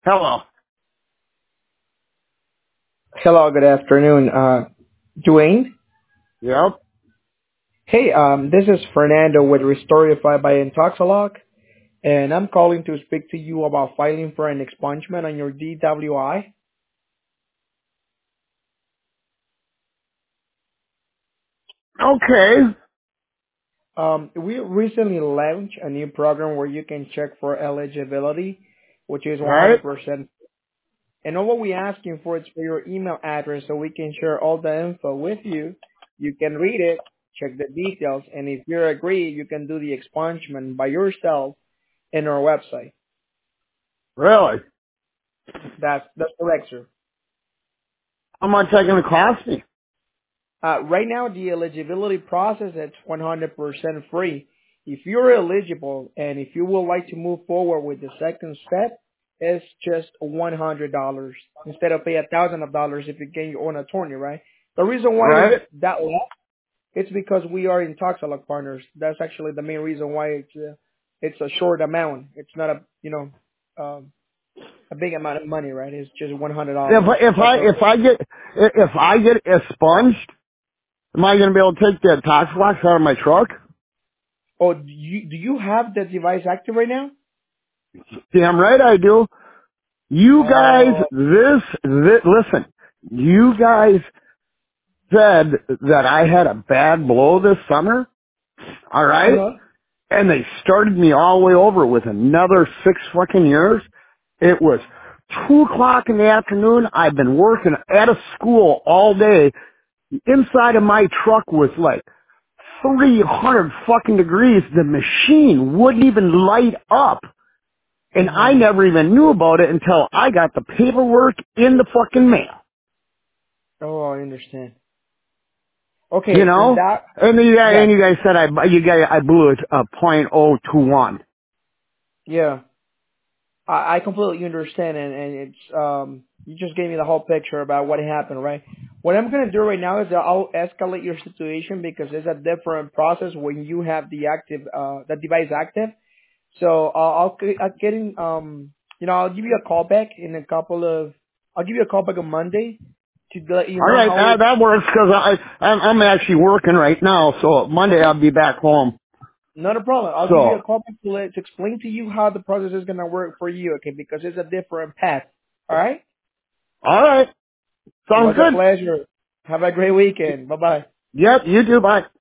Hello. Hello, good afternoon, Dwayne. Yep. Hey, this is Fernando with Restorify by Intoxalock, and I'm calling to speak to you about filing for an expungement on your DWI. Okay. We recently launched a new program where you can check for eligibility, which is Right? 100%. And all what we're asking for is for your email address so we can share all the info with you. You can read it, check the details, and if you agree, you can do the expungement by yourself in our website. Really? That's correct, sir. How much is that going to cost me? Right now, the eligibility process is 100% free. If you're eligible and if you would like to move forward with the second step, it's just $100 instead of pay $1,000 if you get your own attorney, right? The reason why it's Right? that low, it's because we are in Toxalock partners. That's actually the main reason why it's a short amount. It's not a big amount of money, right? It's just If $100. I, if That's I, all. if I get, if I get expunged, am I going to be able to take the tax box out of my truck? Oh, do you have the device active right now? Damn right I do. You guys, Oh, listen, you guys said that I had a bad blow this summer, alright? uh-huh. And they started me all the way over with another 6 fucking years. It was 2 o'clock in the afternoon. I've been working at a school all day. Inside of my truck was like 300 fucking degrees. The machine wouldn't even light up. And I Mm-hmm. never even knew about it until I got the paperwork in the fucking mail. Oh, I understand. You Okay, in know? that, And yes, you guys said I blew it a .021. yeah, I completely understand, and it's you just gave me the whole picture about what happened, right? What I'm gonna do right now is I'll escalate your situation because it's a different process when you have the device active. So I'll get in, I'll give you a call back in a couple of, I'll give you a call back on Monday to let you All know right, how it. that works because I'm actually working right now, so Monday Okay. I'll be back home. Not a problem. I'll give you a So, call back to explain to you how the process is going to work for you, okay? Because it's a different path. All right? all right, It sounds was a good. pleasure. Have a great weekend. Bye-bye. Yep, you do. Bye.